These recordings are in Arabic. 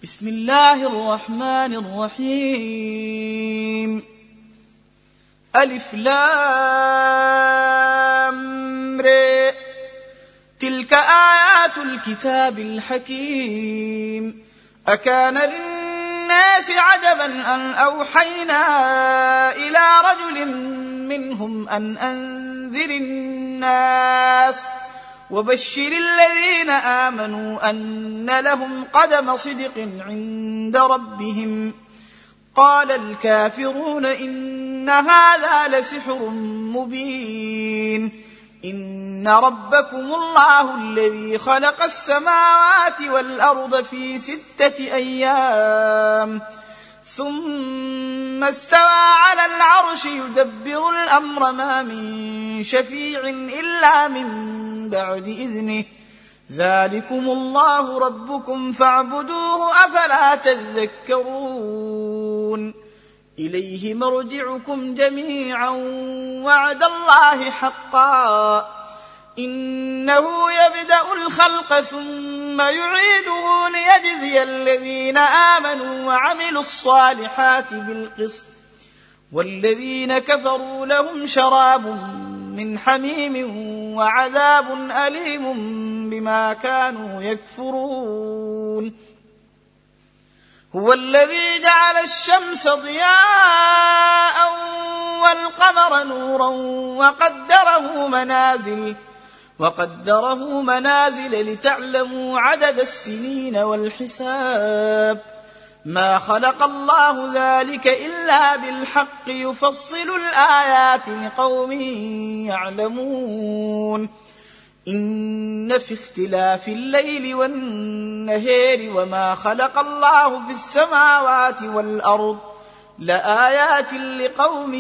بسم الله الرحمن الرحيم. ألف لام ر. تلك آيات الكتاب الحكيم. أكان للناس عجبا أن أوحينا إلى رجل منهم أن أنذر الناس وبشر الذين آمنوا أن لهم قدم صدق عند ربهم. قال الكافرون إن هذا لسحر مبين. إن ربكم الله الذي خلق السماوات والأرض في 6 أيام ثم استوى على العرش يدبر الأمر ما من شفيع إلا من بعد إذنه. ذلكم الله ربكم فاعبدوه أفلا تذكرون. إليه مرجعكم جميعا وعد الله حقا إنه يبدأ الخلق ثم يعيده ليجزي الذين آمنوا وعملوا الصالحات بالقسط والذين كفروا لهم شراب من حميم وعذاب أليم بما كانوا يكفرون. هو الذي جعل الشمس ضياء والقمر نورا وقدره منازل لتعلموا عدد السنين والحساب. ما خلق الله ذلك إلا بالحق يفصل الآيات لقوم يعلمون. إن في اختلاف الليل والنهار وما خلق الله في السماوات والأرض لآيات لقوم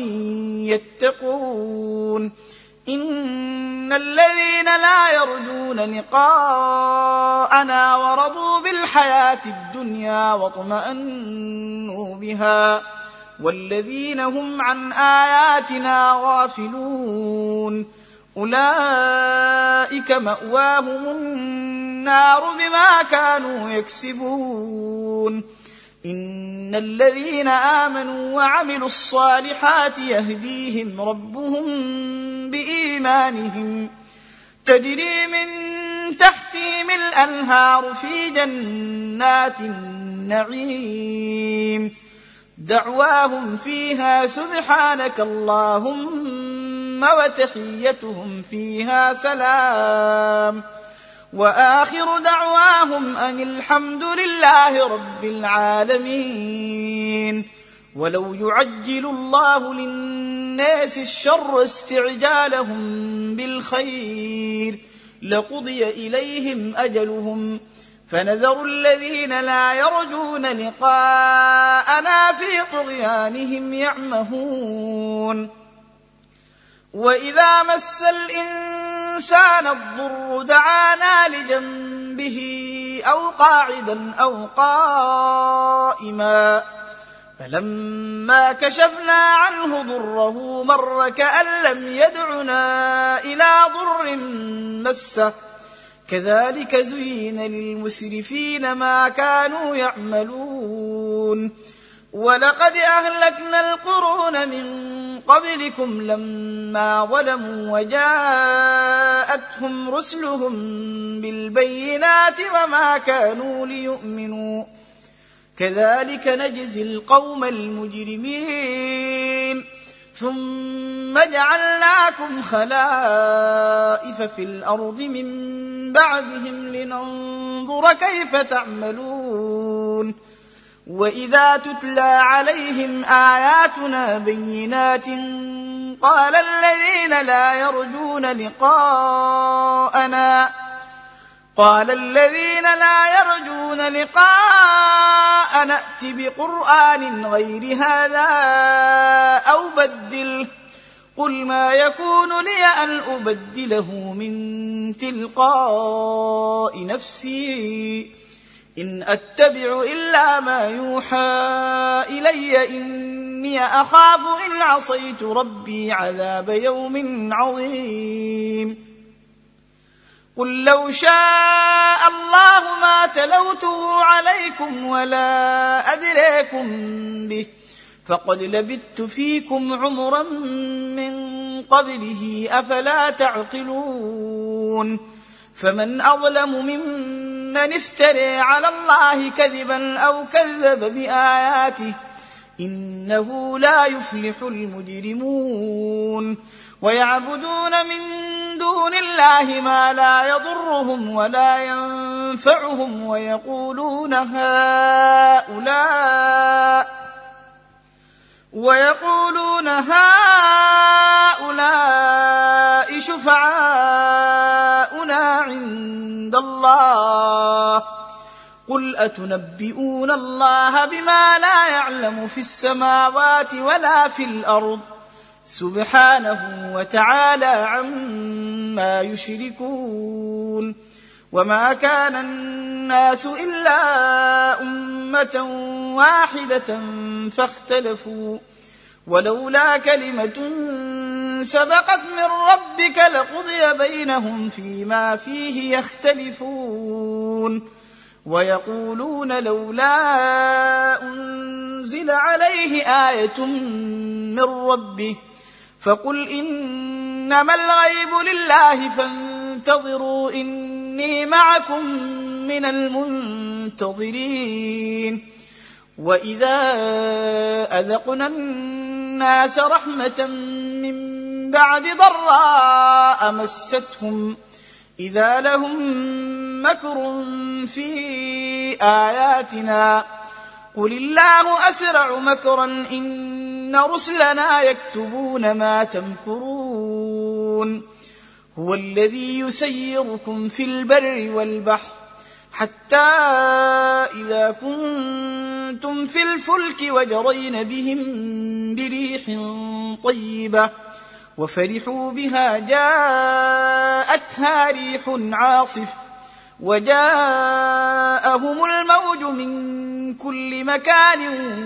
يتقون. إن الذين لا يرجون لقاءنا ورضوا بالحياة الدنيا واطمأنوا بها والذين هم عن آياتنا غافلون أولئك مأواهم النار بما كانوا يكسبون. إن الذين آمنوا وعملوا الصالحات يهديهم ربهم بإيمانهم تجري من تحتهم الأنهار في جنات النعيم دعواهم فيها سبحانك اللهم وتحيتهم فيها سلام وآخر دعواهم أن الحمد لله رب العالمين. ولو يعجل الله للناس الشر استعجالهم بالخير لقضي إليهم أجلهم فنذر الذين لا يرجون لقاءنا في طغيانهم يعمهون. وإذا مس الإنسان الضر دعانا لجنبه أو قاعدا أو قائما فلما كشفنا عنه ضره مر كأن لم يدعنا إلى ضر مسه كذلك زين للمسرفين ما كانوا يعملون. ولقد أهلكنا القرون من قبلكم لما ظلموا وجاءتهم رسلهم بالبينات وما كانوا ليؤمنوا كذلك نجزي القوم المجرمين. ثم جعلناكم خلائف في الأرض من بعدهم لننظر كيف تعملون. وإذا تتلى عليهم آياتنا بينات قال الذين لا يرجون لقاءنا ائت بقرآن غير هذا أو بدله قل ما يكون لي أن أبدله من تلقاء نفسي إن أتبع إلا ما يوحى إلي إني أخاف إن عصيت ربي عذاب يوم عظيم. قل لو شاء الله ما تلوته عليكم ولا أدريكم به فقد لبثت فيكم عمرا من قبله أفلا تعقلون فمن أظلم ممن افترى على الله كذبا أو كذب بآياته إنه لا يفلح المجرمون ويعبدون من دون الله ما لا يضرهم ولا ينفعهم ويقولون هؤلاء شفعاؤنا عند الله قل أتنبئون الله بما لا يعلم في السماوات ولا في الأرض سبحانه وتعالى عما يشركون وما كان الناس إلا أمة واحدة فاختلفوا ولولا كلمة سبقت من ربك لقضي بينهم فيما فيه يختلفون ويقولون لولا أنزل عليه آية من ربه فقل إنما الغيب لله فانتظروا إني معكم من المنتظرين وإذا أذقنا الناس رحمة من بعد ضراء مستهم إذا لهم مكر في آياتنا قل الله أسرع مكرا إن رسلنا يكتبون ما تمكرون هو الذي يسيركم في البر والبحر حتى إذا كنتم في الفلك وجرين بهم بريح طيبة وفرحوا بها جاءتها ريح عاصف وجاءهم الموج من كل مكان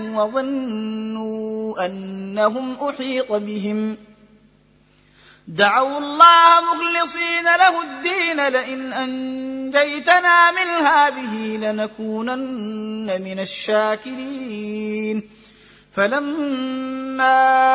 وظنوا أنهم أحيط بهم دعوا الله مخلصين له الدين لئن أنجيتنا من هذه لنكونن من الشاكرين فلما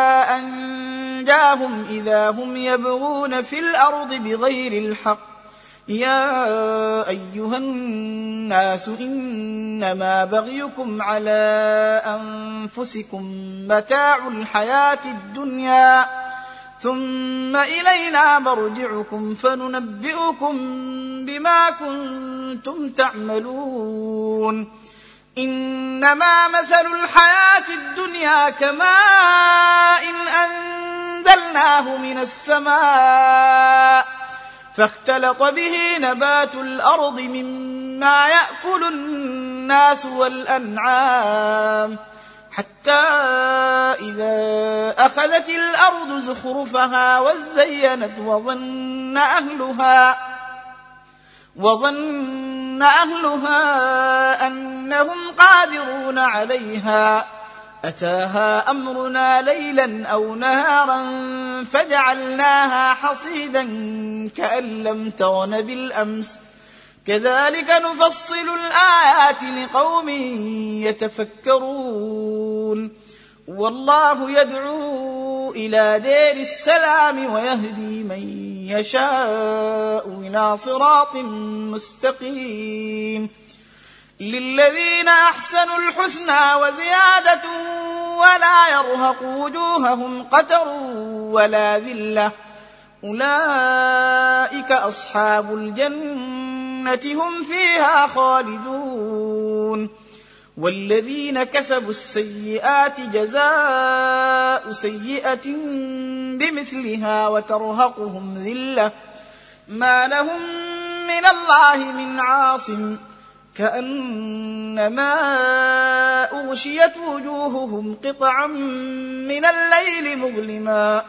أنجاهم إذا هم يبغون في الأرض بغير الحق يا أيها الناس إنما بغيكم على أنفسكم متاع الحياة الدنيا ثم إلينا مرجعكم فننبئكم بما كنتم تعملون إنما مثل الحياة الدنيا كماء أنزلناه من السماء فاختلط به نبات الأرض مما يأكل الناس والأنعام حتى إذا أخذت الأرض زخرفها وزينت وظن أهلها أنهم قادرون عليها أتاها أمرنا ليلا أو نهارا فجعلناها حصيدا كأن لم تغن بالأمس كذلك نفصل الآيات لقوم يتفكرون والله يدعو إلى دار السلام ويهدي من يشاء إلى صراط مستقيم للذين أحسنوا الحسنى وزيادة ولا يرهق وجوههم قتر ولا ذلة أولئك أصحاب الجنة هم فيها خالدون والذين كسبوا السيئات جزاء سيئة بمثلها وترهقهم ذلة ما لهم من الله من عاصم كأنما أغشيت وجوههم قطعا من الليل مظلما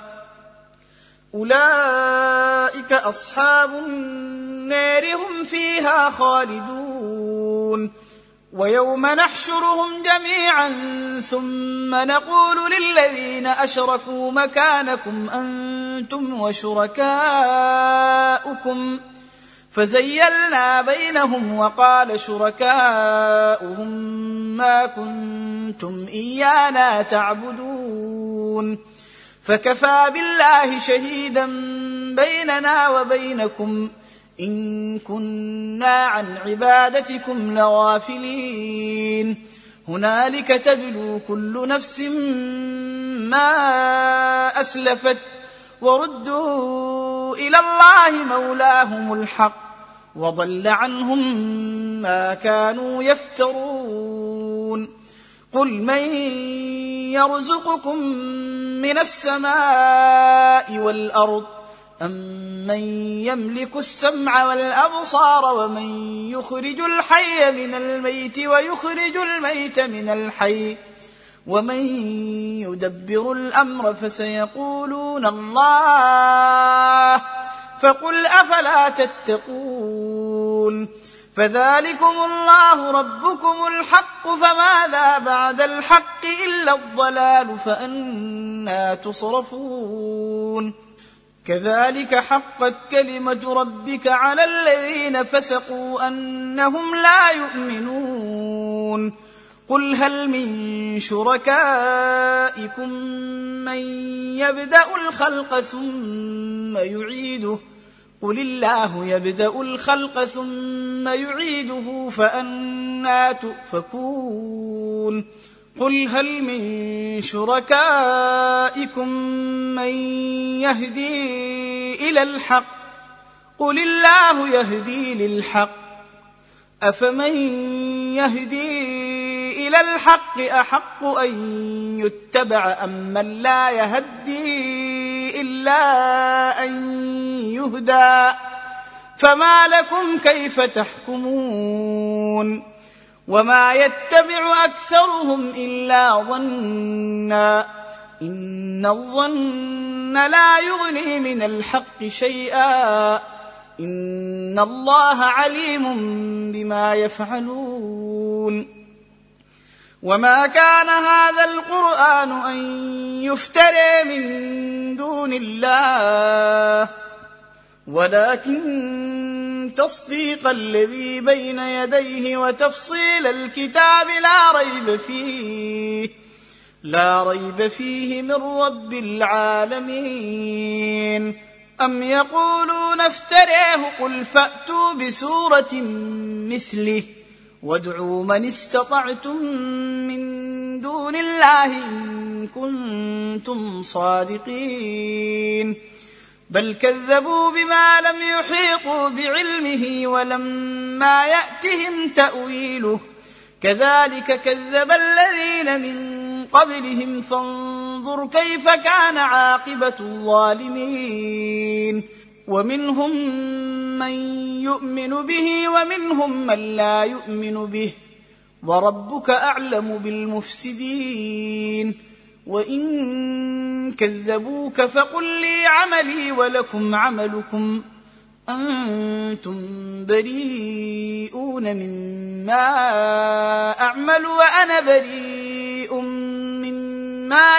أولئك أصحاب النار هم فيها خالدون ويوم نحشرهم جميعا ثم نقول للذين أشركوا مكانكم أنتم وشركاؤكم فزيلنا بينهم وقال شركاؤهم ما كنتم إيانا تعبدون فكفى بالله شهيدا بيننا وبينكم إن كنا عن عبادتكم لغافلين هنالك تبلو كل نفس ما أسلفت وردوا إلى الله مولاهم الحق وضل عنهم ما كانوا يفترون قل من يرزقكم من السماء والأرض أم من يملك السمع والأبصار ومن يخرج الحي من الميت ويخرج الميت من الحي ومن يدبر الأمر فسيقولون الله فقل أفلا تتقون فذلكم الله ربكم الحق فماذا بعد الحق إلا الضلال فأنى تصرفون كذلك حقت كلمة ربك على الذين فسقوا أنهم لا يؤمنون قل هل من شركائكم من يبدأ الخلق ثم يعيده قل الله يبدأ الخلق ثم يعيده فأنى تؤفكون قل هل من شركائكم من يهدي إلى الحق قل الله يهدي للحق أفمن يهدي إلى الحق أحق أن يتبع أم من لا يهدي إلا أن يهدى فما لكم كيف تحكمون وما يتبع أكثرهم إلا ظنا إن الظن لا يغني من الحق شيئا إن الله عليم بما يفعلون وما كان هذا القرآن أن يفترى من دون الله ولكن تصديق الذي بين يديه وتفصيل الكتاب لا ريب فيه من رب العالمين أم يقولون افتراه قل فأتوا بسورة مثله وادعوا من استطعتم من دون الله إن كنتم صادقين بل كذبوا بما لم يحيطوا بعلمه ولما يأتهم تأويله كذلك كذب الذين من قبلهم فانظر كيف كان عاقبة الظالمين ومنهم من يؤمن به ومنهم من لا يؤمن به وربك أعلم بالمفسدين وإن كذبوك فقل لي عملي ولكم عملكم أنتم بريئون مما أعمل وأنا بريء مما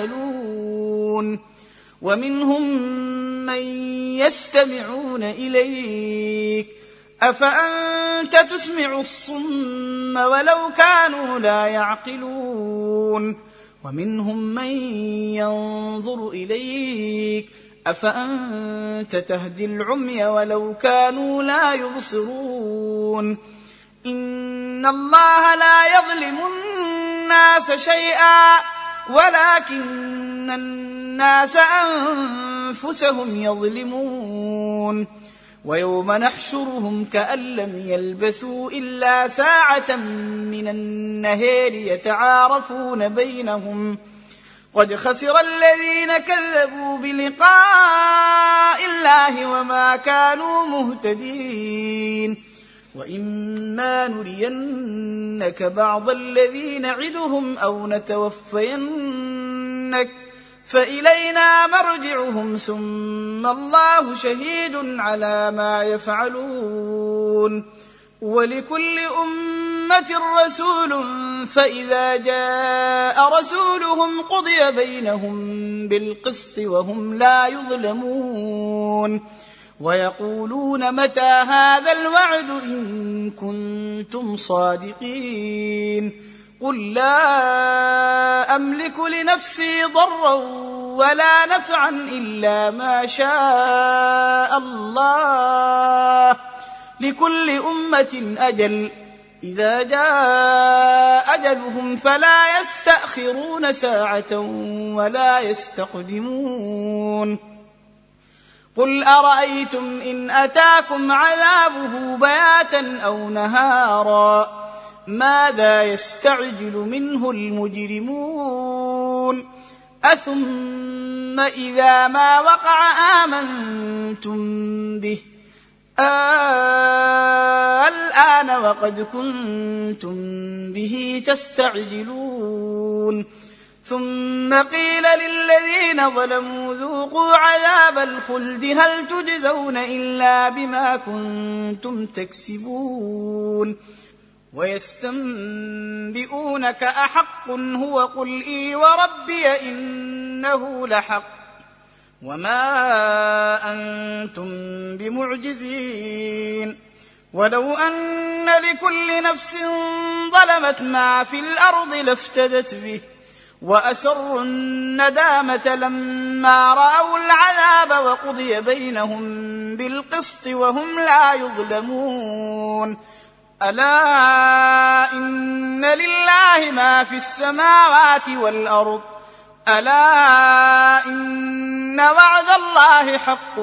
تعملون ومنهم من يستمعون إليك أفأنت تسمع الصم ولو كانوا لا يعقلون ومنهم من ينظر إليك أفأنت تهدي العمي ولو كانوا لا يبصرون إن الله لا يظلم الناس شيئا ولكن الناس أنفسهم يظلمون ويوم نحشرهم كأن لم يلبثوا إلا ساعة من النهار يتعارفون بينهم قد خسر الذين كذبوا بلقاء الله وما كانوا مهتدين وإما نرينك بعض الذي نعدهم أو نتوفينك فإلينا مرجعهم ثم الله شهيد على ما يفعلون ولكل أمة رسول فإذا جاء رسولهم قضي بينهم بالقسط وهم لا يظلمون ويقولون متى هذا الوعد إن كنتم صادقين قل لا أملك لنفسي ضرا ولا نفعا إلا ما شاء الله لكل أمة أجل إذا جاء أجلهم فلا يستأخرون ساعة ولا يستقدمون قل أرأيتم إن أتاكم عذابه بياتا أو نهارا ماذا يستعجل منه المجرمون أثم إذا ما وقع آمنتم به الآن وقد كنتم به تستعجلون ثم قيل للذين ظلموا ذوقوا عذاب الخلد هل تجزون إلا بما كنتم تكسبون ويستنبئونك أحق هو قل إي وربي إنه لحق وما أنتم بمعجزين ولو أن لكل نفس ظلمت ما في الأرض لافتدت به وأسروا الندامة لما رأوا العذاب وقضي بينهم بالقسط وهم لا يظلمون ألا إن لله ما في السماوات والأرض ألا إن وعد الله حق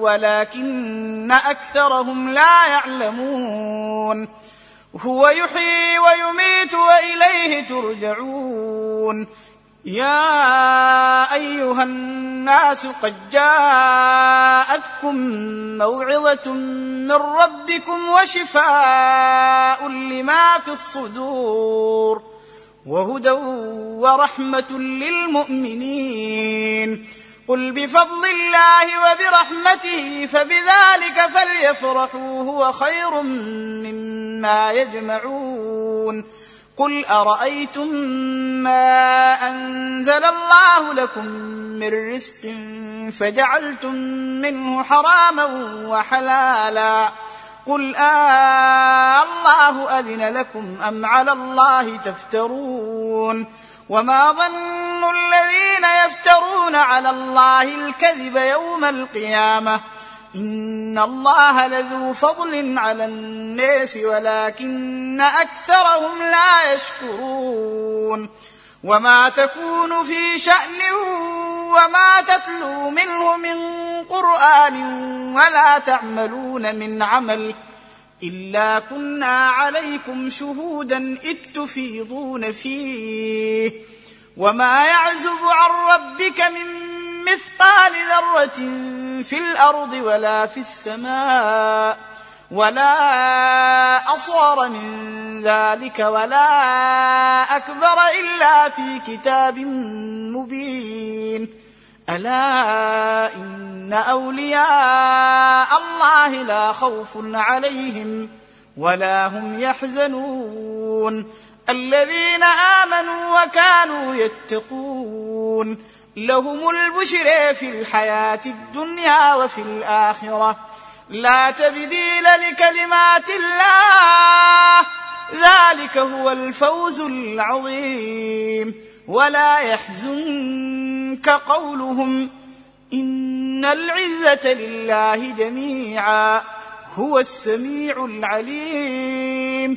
ولكن أكثرهم لا يعلمون هو يحيي ويميت وإليه ترجعون يا أيها الناس قد جاءتكم موعظة من ربكم وشفاء لما في الصدور وهدى ورحمة للمؤمنين قل بفضل الله وبرحمته فبذلك فليفرحوا هو خير مما يجمعون قل أرأيتم ما أنزل الله لكم من رزق فجعلتم منه حراما وحلالا قل الله أذن لكم أم على الله تفترون وما ظن الذين يفترون على الله الكذب يوم القيامة إن الله لذو فضل على الناس ولكن أكثرهم لا يشكرون وما تكون في شأن وما تتلو منه من قرآن ولا تعملون من عمل إلا كنا عليكم شهودا إذ تفيضون فيه وما يعزب عن ربك من مثقال ذرة في الأرض ولا في السماء ولا أصغر من ذلك ولا أكبر إلا في كتاب مبين ألا إن أولياء الله لا خوف عليهم ولا هم يحزنون الذين آمنوا وكانوا يتقون لهم البشر في الحياة الدنيا وفي الآخرة لا تبديل لكلمات الله ذلك هو الفوز العظيم ولا يحزنك قولهم إن العزة لله جميعا هو السميع العليم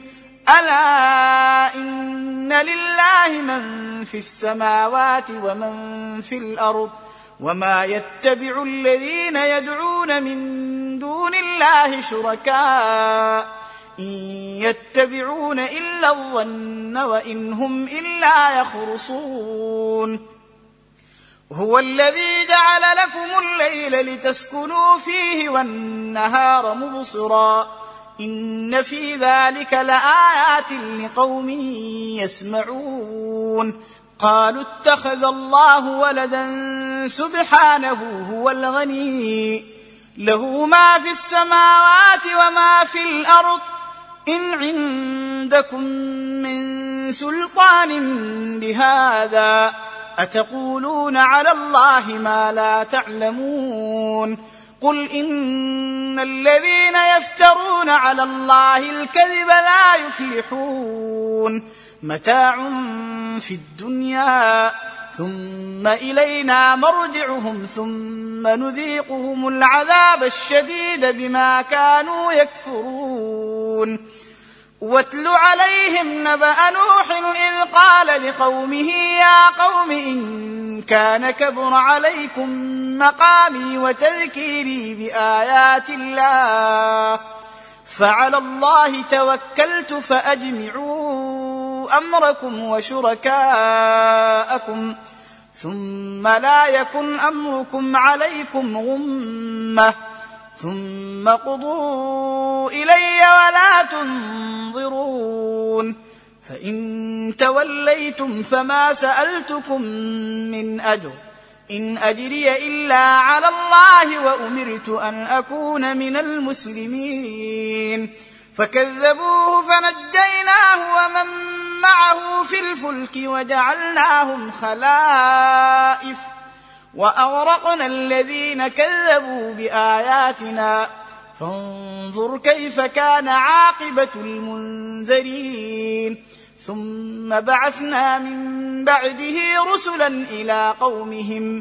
ألا إن لله من في السماوات ومن في الأرض وما يتبع الذين يدعون من دون الله شركاء إن يتبعون إلا الظن وإن هم إلا يخرصون هو الذي جعل لكم الليل لتسكنوا فيه والنهار مبصرا إن في ذلك لآيات لقوم يسمعون قالوا اتخذ الله ولدا سبحانه هو الغني له ما في السماوات وما في الأرض إن عندكم من سلطان بهذا أتقولون على الله ما لا تعلمون قل إن الذين يفترون على الله الكذب لا يفلحون متاع في الدنيا ثم إلينا مرجعهم ثم نذيقهم العذاب الشديد بما كانوا يكفرون واتل عليهم نبأ نوح إذ قال لقومه يا قوم إن كان كبر عليكم مقامي وتذكيري بآيات الله فعلى الله توكلت فأجمعوا أمركم وشركاءكم ثم لا يكن أمركم عليكم غمة ثم قضوا إلي ولا تنظرون فإن توليتم فما سألتكم من أجر إن أجري إلا على الله وأمرت أن أكون من المسلمين فكذبوه فنجيناه ومن معه في الفلك وجعلناهم خلائف وأغرقنا الذين كذبوا بآياتنا فانظر كيف كان عاقبة المنذرين ثم بعثنا من بعده رسلا إلى قومهم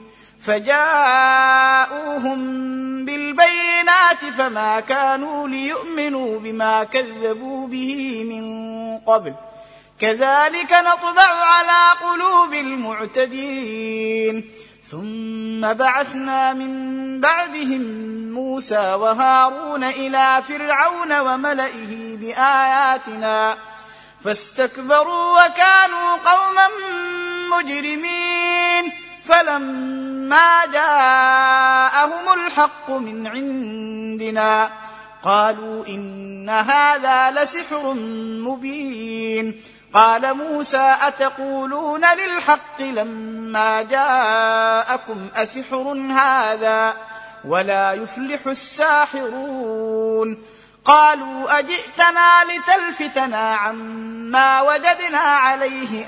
فجاءوهم بالبينات فما كانوا ليؤمنوا بما كذبوا به من قبل كذلك نطبع على قلوب المعتدين ثم بعثنا من بعدهم موسى وهارون إلى فرعون وملئه بآياتنا فاستكبروا وكانوا قوما مجرمين فلما جاءهم الحق من عندنا قالوا إن هذا لسحر مبين قال موسى أتقولون للحق لما جاءكم أسحر هذا ولا يفلح الساحرون قالوا أجئتنا لتلفتنا عما وجدنا عليه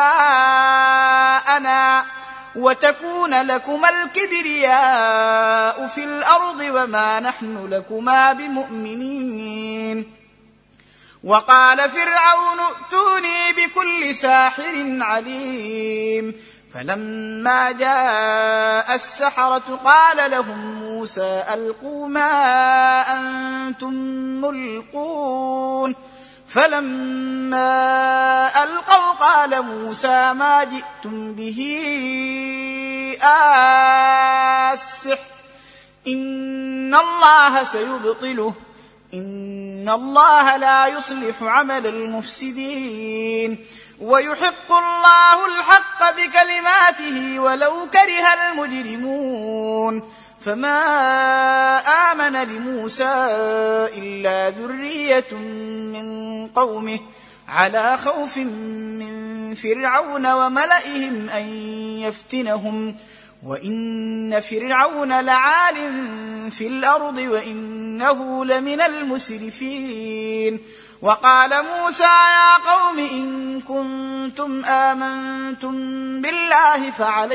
آباءنا وتكون لكما الكبرياء في الأرض وما نحن لكما بمؤمنين وقال فرعون ائتوني بكل ساحر عليم فلما جاء السحرة قال لهم موسى ألقوا ما أنتم ملقون فلما ألقوا قال موسى ما جئتم به السحر إن الله سيبطله إن الله لا يصلح عمل المفسدين ويحق الله الحق بكلماته ولو كره المجرمون فما آمن لموسى إلا ذرية من قومه على خوف من فرعون وملئهم أن يفتنهم وإن فرعون لعال في الأرض وإنه لمن المسرفين وقال موسى يا قوم إن كنتم آمنتم بالله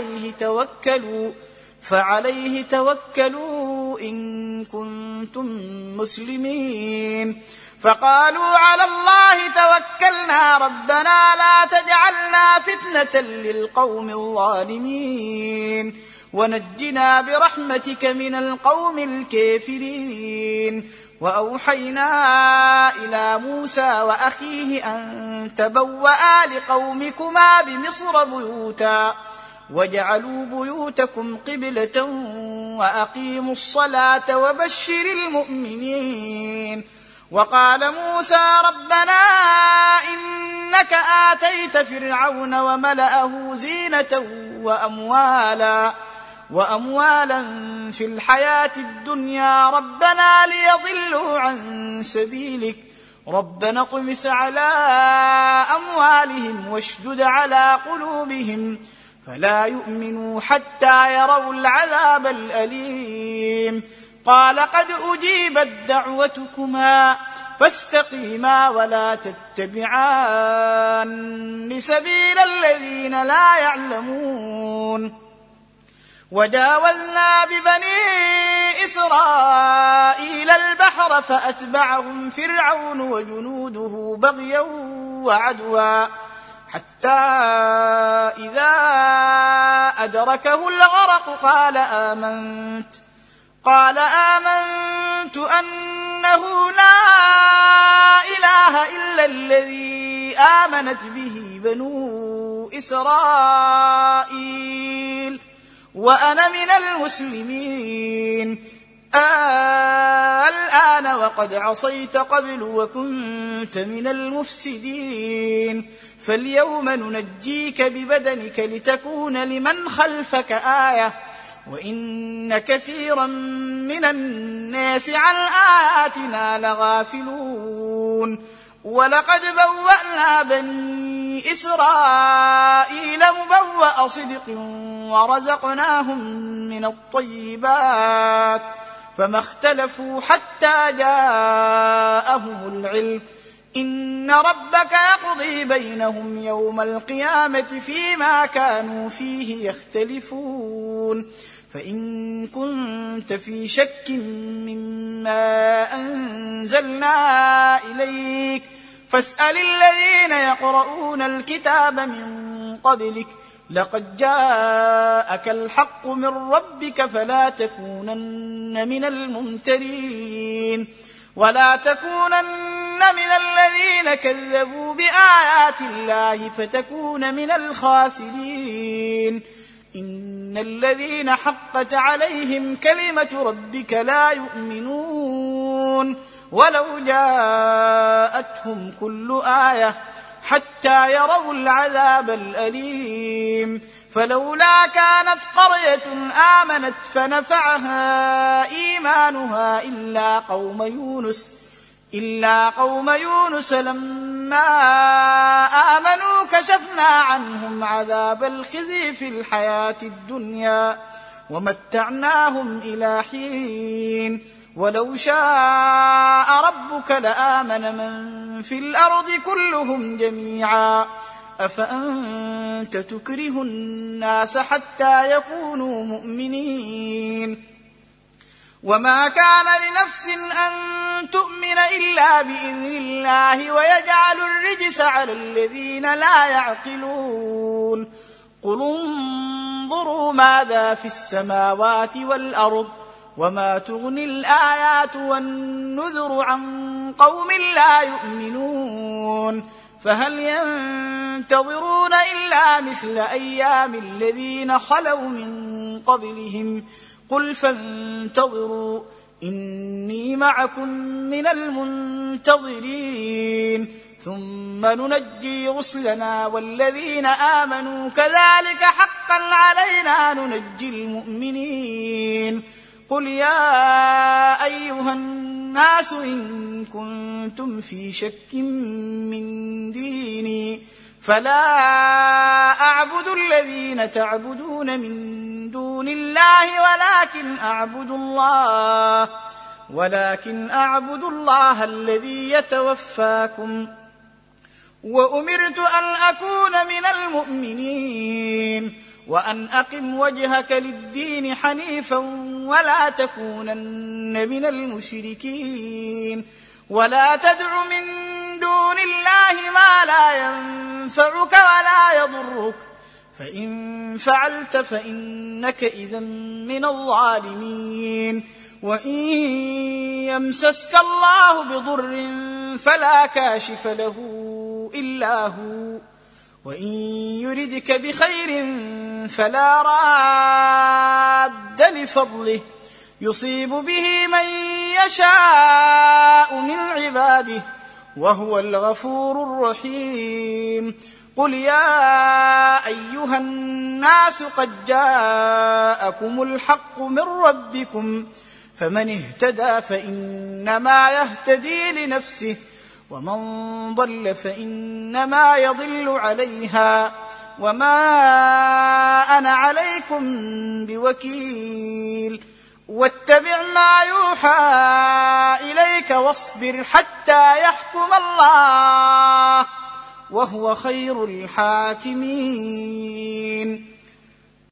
فعليه توكلوا إن كنتم مسلمين فقالوا على الله توكلنا ربنا لا تجعلنا فتنة للقوم الظالمين ونجنا برحمتك من القوم الكافرين وأوحينا إلى موسى وأخيه أن تبوأ لقومكما بمصر بيوتا واجعلوا بيوتكم قبلة وأقيموا الصلاة وبشر المؤمنين وقال موسى ربنا إنك آتيت فرعون وملأه زينة وأموالا في الحياة الدنيا ربنا ليضلوا عن سبيلك ربنا اطمس على أموالهم واشدد على قلوبهم فلا يؤمنوا حتى يروا العذاب الأليم قال قد أجيبت دعوتكما فاستقيما ولا تتبعان سبيل الذين لا يعلمون وجاوزنا ببني إسرائيل البحر فأتبعهم فرعون وجنوده بغيا وعدوا حتى إذا أدركه الغرق قال آمنت أنه لا إله إلا الذي آمنت به بنو إسرائيل وأنا من المسلمين الآن وقد عصيت قبل وكنت من المفسدين فاليوم ننجيك ببدنك لتكون لمن خلفك آية وإن كثيرا من الناس عن آياتنا لغافلون ولقد بوأنا بني إسرائيل مبوأ صدق ورزقناهم من الطيبات فما اختلفوا حتى جاءهم العلم إن ربك يقضي بينهم يوم القيامة فيما كانوا فيه يختلفون فإن كنت في شك مما أنزلنا إليك فاسأل الذين يقرؤون الكتاب من قبلك لقد جاءك الحق من ربك فلا تكونن من الممترين ولا تكونن من الذين كذبوا بآيات الله فتكون من الخاسرين إن الذين حقت عليهم كلمة ربك لا يؤمنون ولو جاءتهم كل آية حتى يروا العذاب الأليم فلولا كانت قرية آمنت فنفعها إيمانها إلا قوم يونس لما آمنوا كشفنا عنهم عذاب الخزي في الحياة الدنيا ومتعناهم إلى حين ولو شاء ربك لآمن من في الأرض كلهم جميعا أفأنت تكره الناس حتى يكونوا مؤمنين وما كان لنفس أن تؤمن إلا بإذن الله ويجعل الرجس على الذين لا يعقلون قل انظروا ماذا في السماوات والأرض وما تغني الآيات والنذر عن قوم لا يؤمنون فهل ينتظرون إلا مثل أيام الذين خلوا من قبلهم قل فانتظروا إني معكم من المنتظرين ثم ننجي رسلنا والذين آمنوا كذلك حقا علينا ننجي المؤمنين قل يا أيها الناس إن كنتم في شك من ديني فلا أعبد الذين تعبدون من دون الله ولكن أعبد الله الذي يتوفاكم وأمرت أن أكون من المؤمنين وأن أقم وجهك للدين حنيفا ولا تكونن من المشركين ولا تدع من دون الله ما لا ينفعك ولا يضرك فإن فعلت فإنك إذا من الظالمين وإن يمسسك الله بضر فلا كاشف له إلا هو وإن يردك بخير فلا راد لفضله يصيب به من يشاء من عباده وهو الغفور الرحيم قل يا أيها الناس قد جاءكم الحق من ربكم فمن اهتدى فإنما يهتدي لنفسه ومن ضل فإنما يضل عليها وما أنا عليكم بوكيل واتبع ما يوحى إليك واصبر حتى يحكم الله وهو خير الحاكمين